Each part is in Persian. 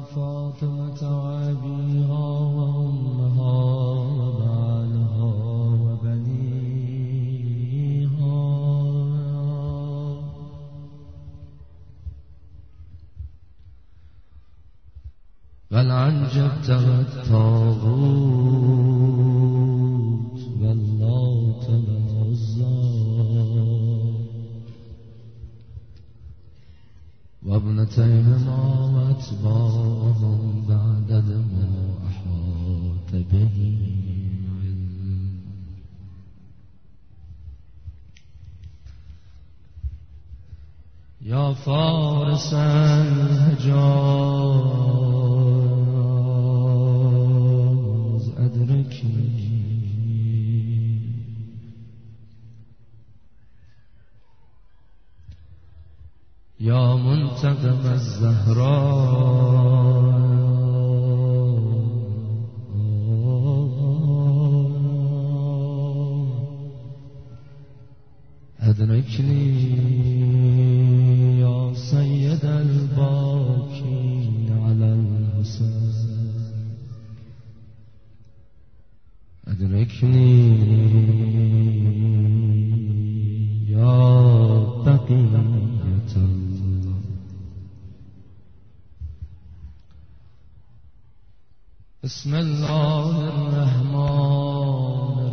فاطمة وأبيها وأمها وبعلها وبنيها بل عنجبت والطاغوت واللات والعزى وابنتيهما واتباعهم بعدد ما أحاط به يا فارس الحجاز أدركني يا منتقم الزهراء أدركني يا سيد الباكين على الحسين أدركني يا بقية الله بسم الله الرحمن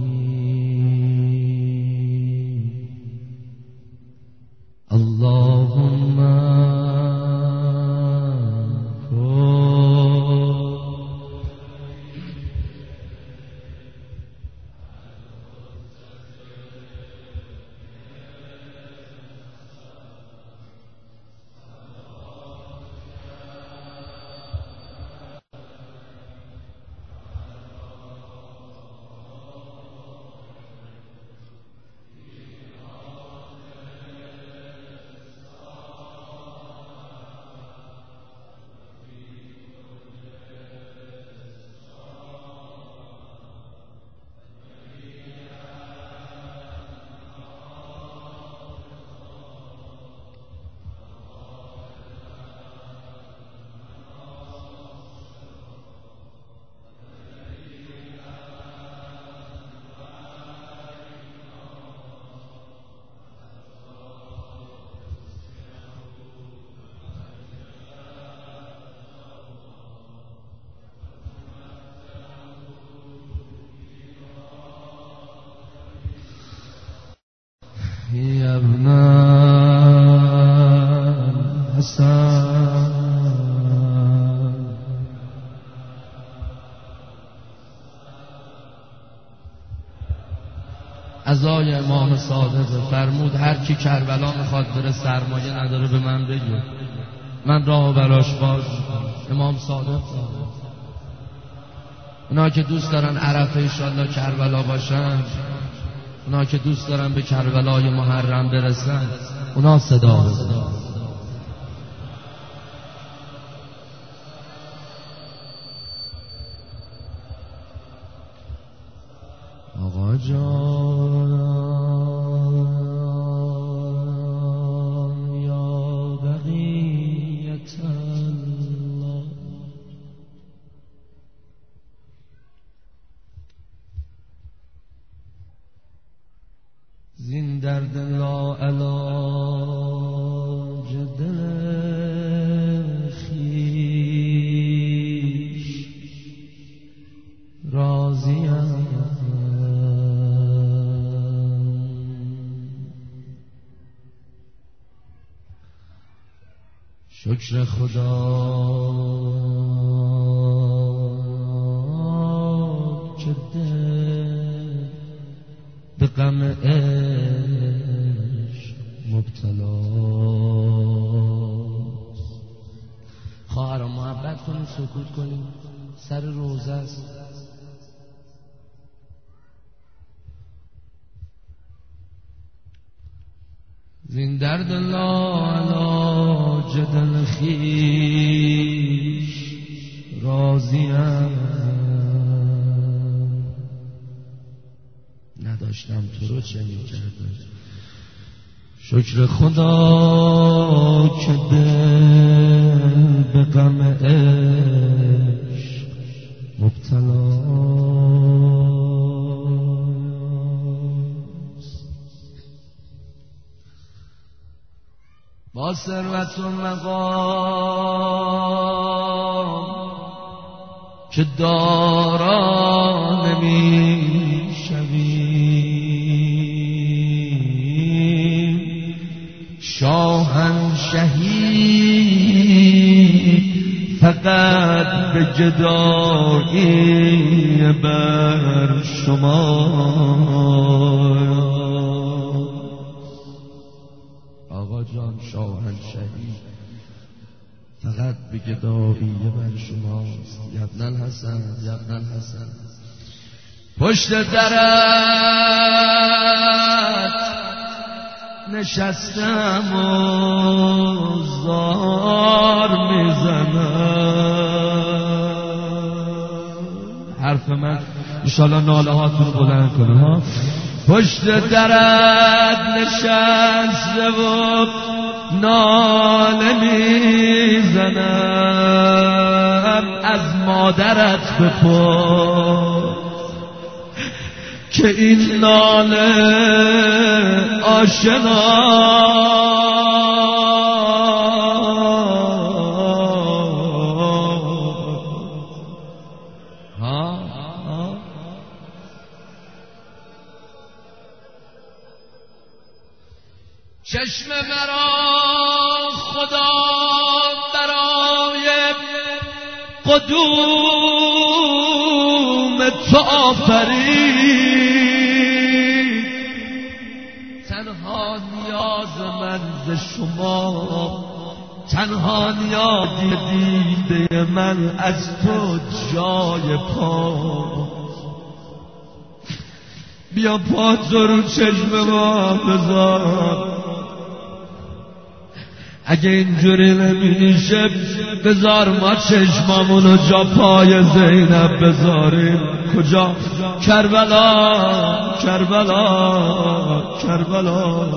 الرحيم اللهم يا ابن الحسن عزای امام صادق فرمود هر کی کربلا میخواد بره سرمایه نداره به من بگه من راهو براش باز میکنم. امام صادق اونا که دوست دارن عرفه انشالله کربلا باشن، اونا که دوست دارن به کربلای محرم برسن، اونا صدا بزنن. آقا جان یا بقیت الله زین درد لا علاج دل خویش راضیم شکر خدا که دل به غم عشق مبتلاست. خواهران محبت کنیم، سکوت کنیم، سر روزه است. زین درد لا علاج دل خویش راضیم، نداشتم تو رو چه میکردم. شکر خدا که دل به غم بس و مقام که دارا نمی شویم، شاهنشهی فقط به گدایی بر شما. آقا جان شاهنشهی فقط به گدایی بر شماست. یبن الحسن یبن الحسن، پشت درت نشستم و زار میزنم. حرف من انشالله ناله هاتون بلند کنه ها. پشت درت نشسته و ناله میزنم، از مادرت بپرس که این ناله آشنا چشم مرا خدا برای قدوم تو آفرید، تنها نیاز من ز شما، تنها نیاز دیده من از تو جای پا. بیا پات رو چشم ما بذار، اگه اینجوری نمیشه بذار ما چشمامونو جا پای زینب بذاریم. کجا؟ کربلا کربلا کربلا.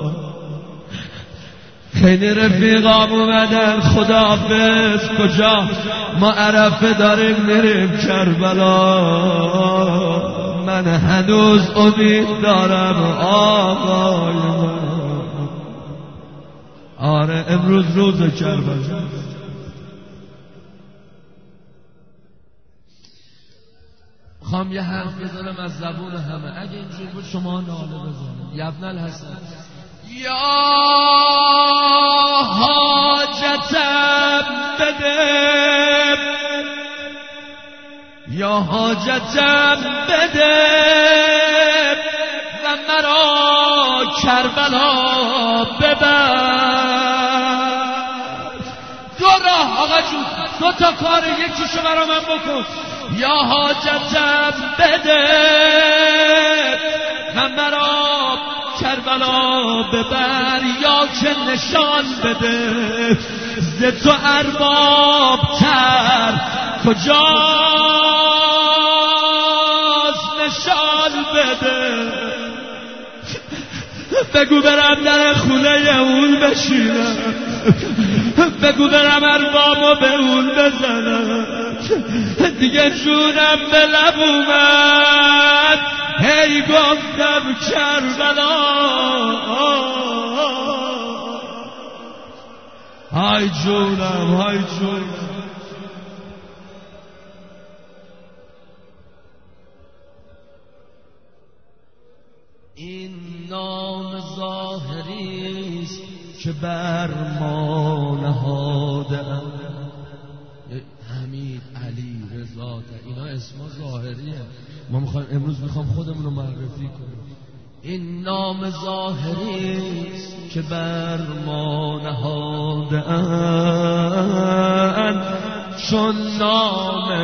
خیلی رفیقام اومدن خداحافظ. کجا؟ ما عرفه داریم میریم کربلا. من هنوز امید دارم آقای من. آره امروز روز کربلا. خواهم یه حرف بزنم از زبون همه، اگه اینجور بود شما ناله بزنم. یبن الحسن یا حاجتم بده، یا حاجتم بده و مرا کربلا ببر. دو راه آقا جون، دو تا کار، یکیشو برا من بکن. یا حاجتم بده و مرا کربلا ببر، یا که نشان بده ز تو ارباب تر کجاست، نشان بده. بگو برم در خونه اون بشینم، بگو برم اربابو به اون بزنم. دیگه جونم به لب اومد، هی گفتم کربلا. های جونم های جونم. این نام ظاهریست که بر ما نهادم. حمید، علی، رضا، اینا اسما ظاهریه. ما امروز میخوام خودمون رو معرفی کنیم. این نام ظاهریست که بر ما نهادم، چون نام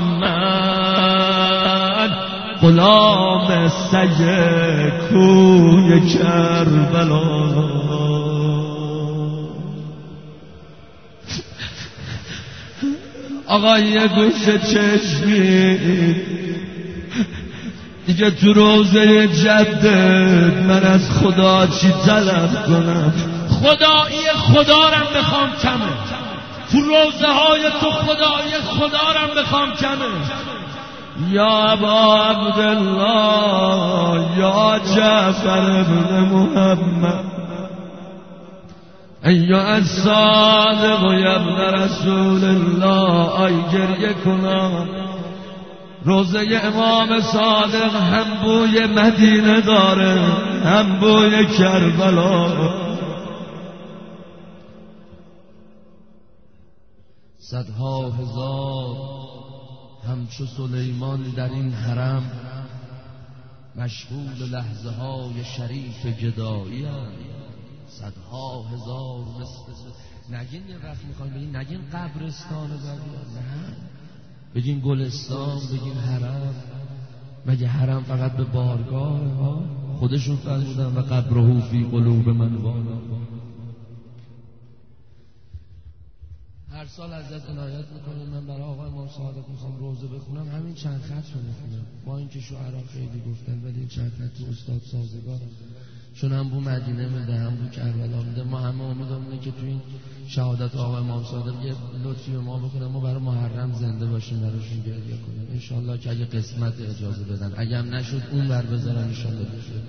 من غلام سگ کوی کربلا. آقا یه گوشه چشمی دیگه تو روزه جدد من از خدا چی طلب کنم؟ خدایی خدارم بخوام کمه، تو روزه های تو خدایی خدارم بخوام کمه. یا ابا عبدالله، یا جعفر ابن محمد، ای صادق و ابن رسول الله، آی گریه کنم. روزه امام صادق هم بوی مدینه داره هم بوی کربلا. صدها هزار همچو سلیمان در این حرم مشغول لحظه های شریف گدایی هستند. صدها هزار نگین یه وقت میخوایم بگیم نگین قبرستان نه، بگین گلستان، بگین حرم. مگه حرم فقط به بارگاه ها؟ خودشون فرمودن و قبره فی قلوب من والا. هر سال ازت عنایت میکنم من برای آقای امام صادق میخوام روزه بخونم، همین چند خط رو میخونم، با اینکه شعرا خیلی گفتن ولی این چند خط استاد سازگارم، چون هم بو مدینه میده هم بو کربلا میده. ما همه امیدمون اینه که تو این شهادت آقای امام صادق یه لطفی به ما بکنه، ما برای محرم زنده باشیم، براشون گریه کنیم انشالله که اگه قسمت اجازه بدن، اگه هم نشد اون ور بذارن انشالله بشه.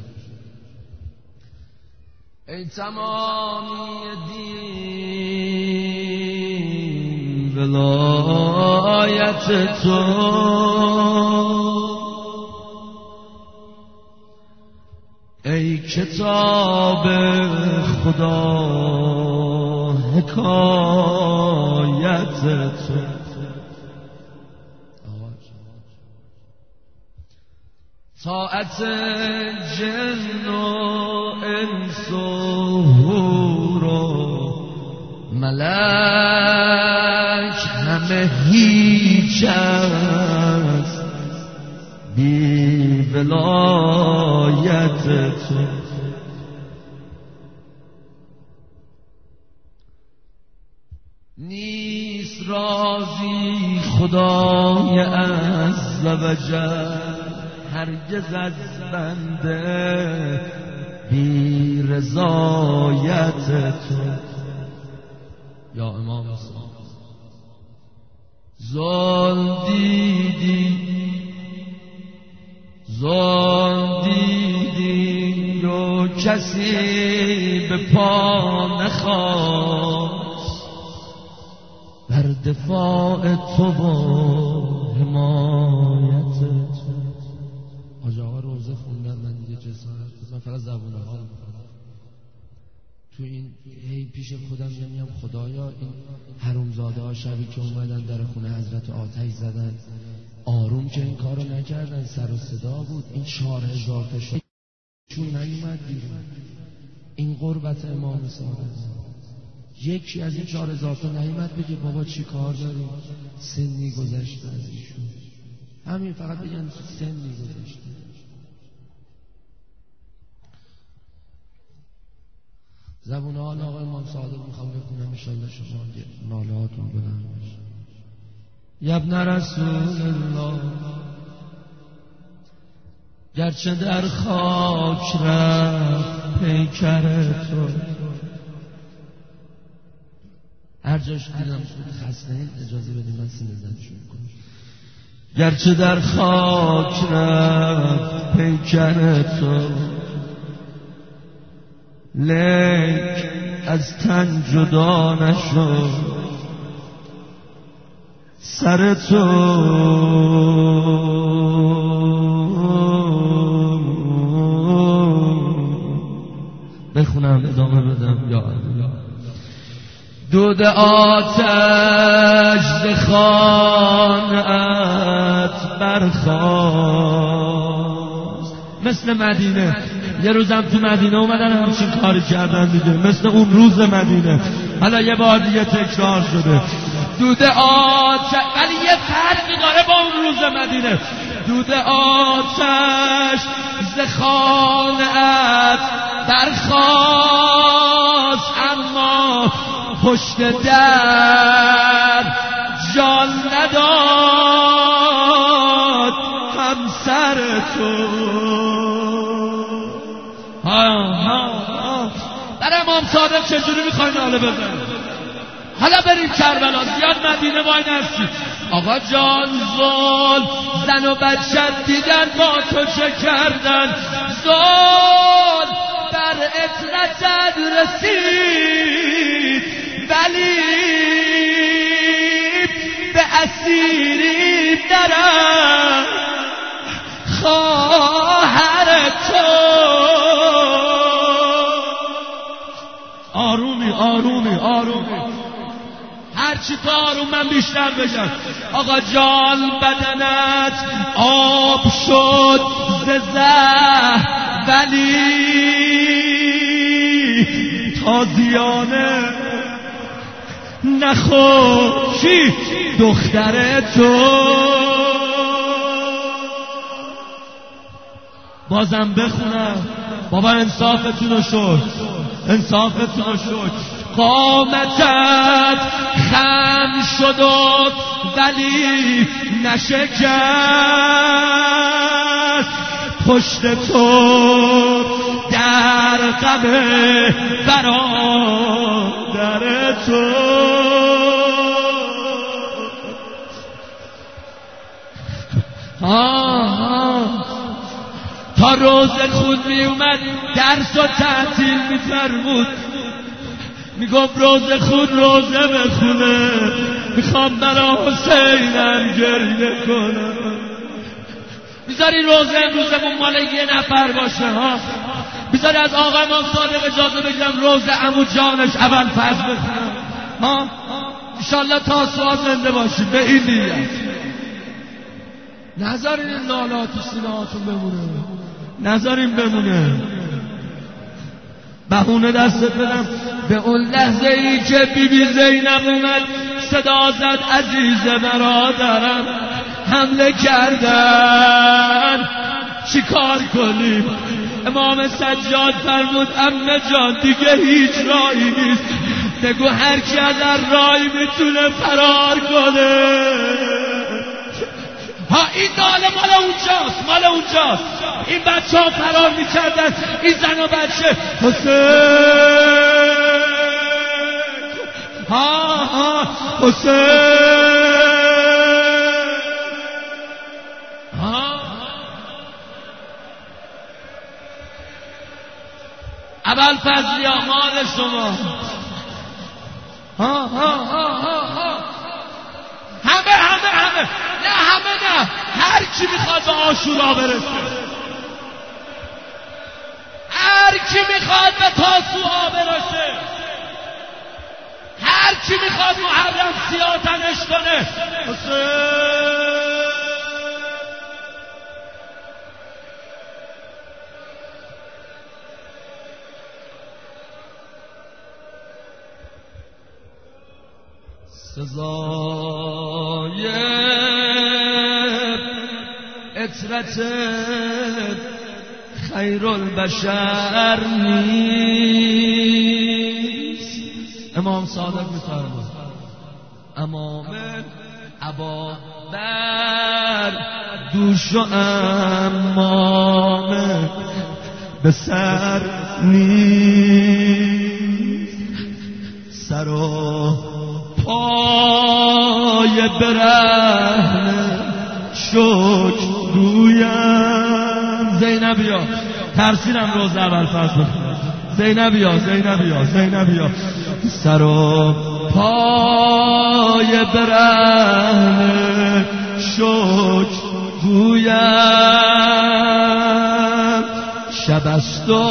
ای تمامی دین ولایت تو، ای کتاب خدا حکایت تو. طاعت جن و انس و حور و ملک همه هیچ است بی ولایت تو. نیست راضی خدای عز و جل هرگز از بنده بی رضایت تو. یا امام صادق ظلم دیدی و کسی به پا نخواست بر دفاع تو و حمایت تو. آقا روزه خوندن من دیگه جسارت بزن فقط زبون حال میکنم تو این هی پیش خودم میگم خدایا این حرومزاده ها شبی که اومدن در خونه حضرت آتش زدن آروم که این کارو نکردن، سر و صدا بود، این 4000 تا شد چون نیومد بیرون. این قربت امام صادق، یکی از این 4000 تا نیومد بگه بابا چی کار داریم، سنی گذشته از ایشون، همین فقط بگن سنی گذشته. زبون حال آقای امام صادق میخوام بکنم انشاءالله شما نالهاتون بلند باشه. یا ابن رسول الله، گرچه در خاک رفت پیکر تو. هر جاش دیدم خسته این اجازه بدیم من سینه زدشون کنم. گرچه در خاک رفت پیکر تو، لیک از تن جدا نشد سر تو. بخونم ادامه بدم یا الله. دود آتش ز خانه‌ات برخاست مثل مدینه. یه روزم تو مدینه اومدن همچین کاری کردن دیگه، مثل اون روز مدینه. حالا یه بار دیگه تکرار شده دود آتش، ولی یه فرقی داره با اون روز مدینه. دود آتش ز خانه‌ات برخاست اما پشت در جان نداد همسر تو. در امام صادق چجوری میخواین حالا بزن؟ حالا بریم کربلا، زیاد مدینه وای نسید. آقا جان زل زن و بچه دیدن با تو چه کردن، زل بر عطرتت رسید، ولی به اسیری درم خواهر تو. آرومی آرومی آرومی، هرچی تو آروم من بیشتر بگم. آقا جان بدنت آب شد ز زهر، ولی تازیانه نخوشی دختر تو. بازم بخونم بابا، انصافتون رو شد، انصافتون رو شد. قامتت خم شد ولی نشکست، پشت تو در غم برادر تو. تا روز خود می اومد درس و تعطیل می فرمود، می گفت روز خود روزه بخونه، میخوام برا حسینم گریه کنم. بیزاری روزه امروزمون مال یه نفر باشه ها، بیزاری از آقا امام صادق اجازه بگیرم روزه عمو جانش اول فرض بخونم ها، انشالله تا سوال زنده باشید به این نیت. نذارین این لالا تو سینه هاتون بمونه، نذارین بمونه. بهونه دستت بدم به اون لحظه ای که بیبی زینب اومد صدا زد عزیز برادرم حمله کردن، چی کار کنیم؟ امام سجاد فرمود عمه جان دیگه هیچ راهی نیست، بگو هر کی از راهی میتونه فرار کنه. ها این ناله مال اونجاست، مال اونجاست. این بچه ها فرار میکردن، این زن و بچه حسین، ها حسین، اول فضلی آمال شما، همه نه همه نه، هر کی میخواد به عاشورا برسه، هر کی میخواد به تاسوعا برسه، هر کی میخواد محرم سیاه تنش کنه. حسین سزای عطرت خیر البشر نیست. امام صادق می‌فرماید امام عبا بر دوش و امام به سر نیست، سر و پای برهنه شکر گویم. زینبیا ترسیدم روز اول فصل، زینبیا زینبیا زینبیا، سر و پای برهنه شکر گویم. شب است و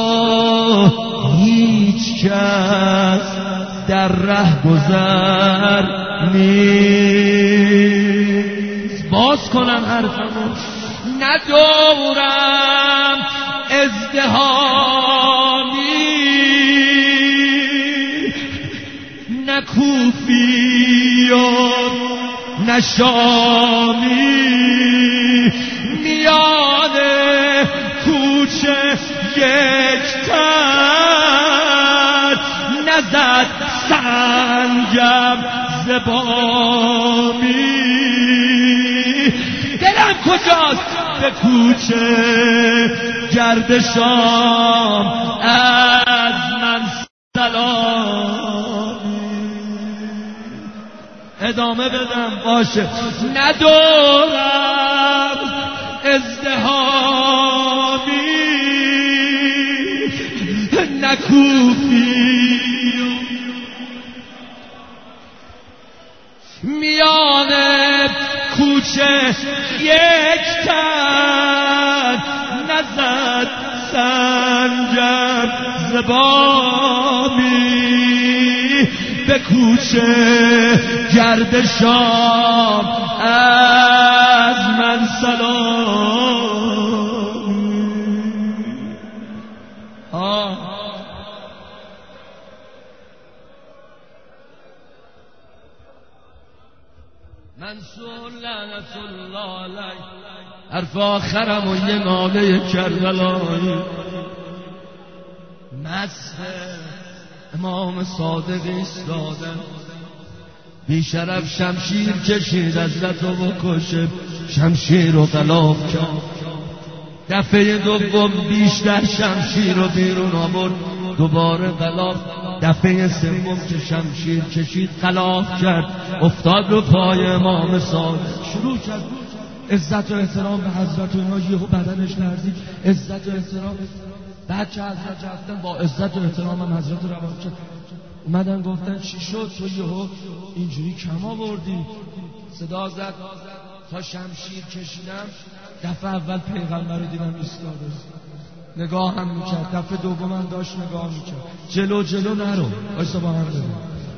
هیچ کس در ره گذر نیست. باز کنم حرفمو، ندارم ازدهامی، نه کوفی و نه شامی، میان کوچه یک تن نزد سنگم زبامی. دلم کجاست به کوچه گردشام از من سلامی. ادامه بدم باشه، ندارم ازدهامی، میان کوچه یک تن نزد سنجر زبامی به کوچه گرد شام از من سلام. منصور لعنت الله علیه حرف آخرم و یه ناله کربلایی مست امام صادق ایستادن بیشرف شمشیر کشید حضرت رو بکشه شمشیر رو غلاف کرد دفعه دوم بیشتر شمشیر رو بیرون آورد دوباره غلاف دفعه سوم که شمشیر کشید غلاف کرد افتاد رو پای امام صادق شروع کرد عزت و احترام به حضرت اینا یهو بدنش لرزید عزت و احترام بعد که حضرت رفتن با عزت و احترام هم حضرت روان کرد اومدن گفتن چی شد تو یهو اینجوری کم آوردی صدا زد تا شمشیر کشیدم دفعه اول پیغمبر رو دیدم ایستاده نگاه هم میکرد دفعه دوم هم داشت نگاه میکرد جلو نرو بایستا با هم بریم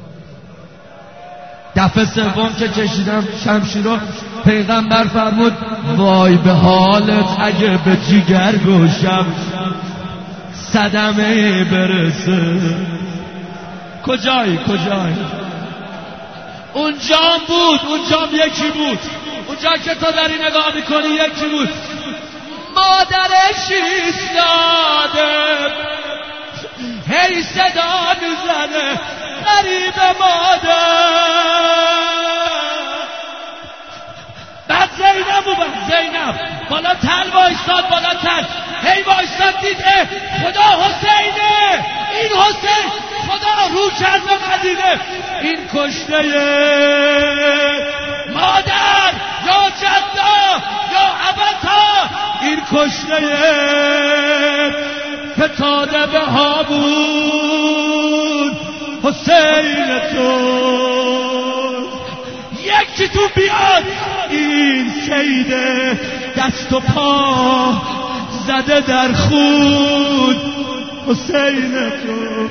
دفعه سوم که کشیدم شمشیر رو پیغمبر فرمود وای به حالت اگه به جیگر گوشم صدمه برسه کجایی اونجام بود اونجام یکی بود اونجا که تو داری نگاه میکنی یکی بود مادرش ایستاده هی صدا میزنه غریب مادر بعد زینب بالا تل وایستاد هی وایستاد دیده خدا حسینه این حسین خدا رو کرد به مدینه این کشته مادر یا جدا یا ابتا این کشته فتاده به هامون حسین تو یکی تو بیاد این سیده دست و پا زده در خون حسین تو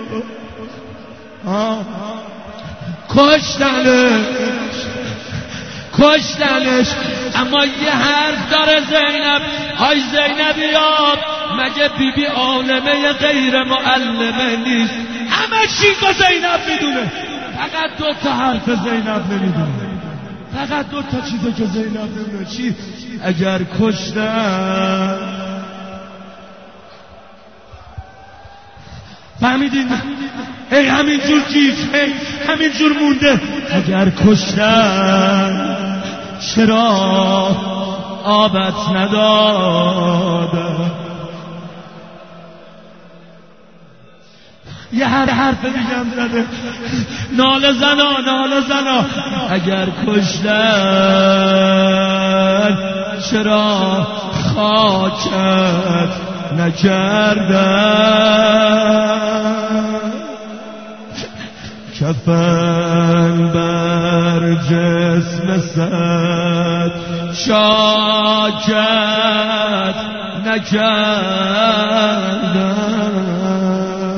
کشتنش اما یه حرف داره زینب های زینبیاب مگه بیبی عالمه غیر معلمه نیست همه چیز رو زینب میدونه فقط 2 تا حرف زینب نمیدونه فقط 2 تا چیزه که زینب نمیدونه چی اگر کشتن فهمیدین هی همینجور گیج همینجور مونده اگر کشتن چرا آبت نداده یه حرف دیگم زده ناله زنا اگر کشتن چرا خاکت نکردن کفن بر جسم سد شاکت نکردن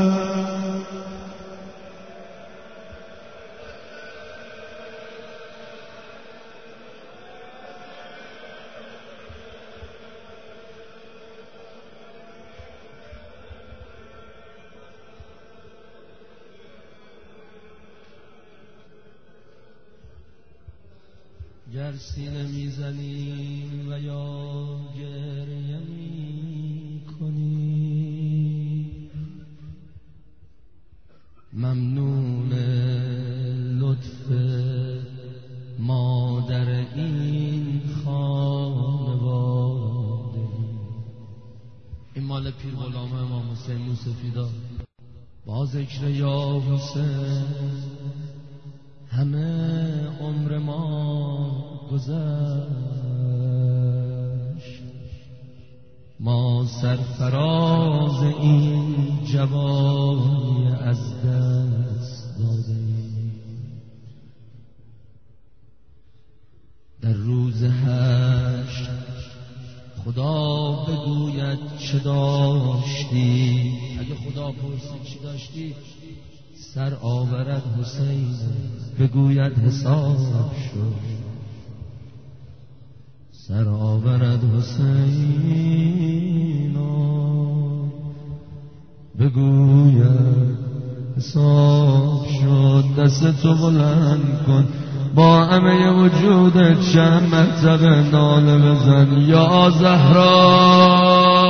گر سینه میزنیم و یا گریه میکنیم ممنون لطف مادر این خانواده این مال پیر غلام امام حسین موسفیدا با ذکر یا حسین همه عمر ما گذشت ما سرفراز این جوانی از دست دادیم داشتی؟ اگه خدا پرسید چی داشتی؟ سر آورد حسین بگوید حساب شد. سر آورد حسین بگوید حساب شد. دست تو بلند کن با همه وجودت چند مرتبه ناله بزن یا زهرا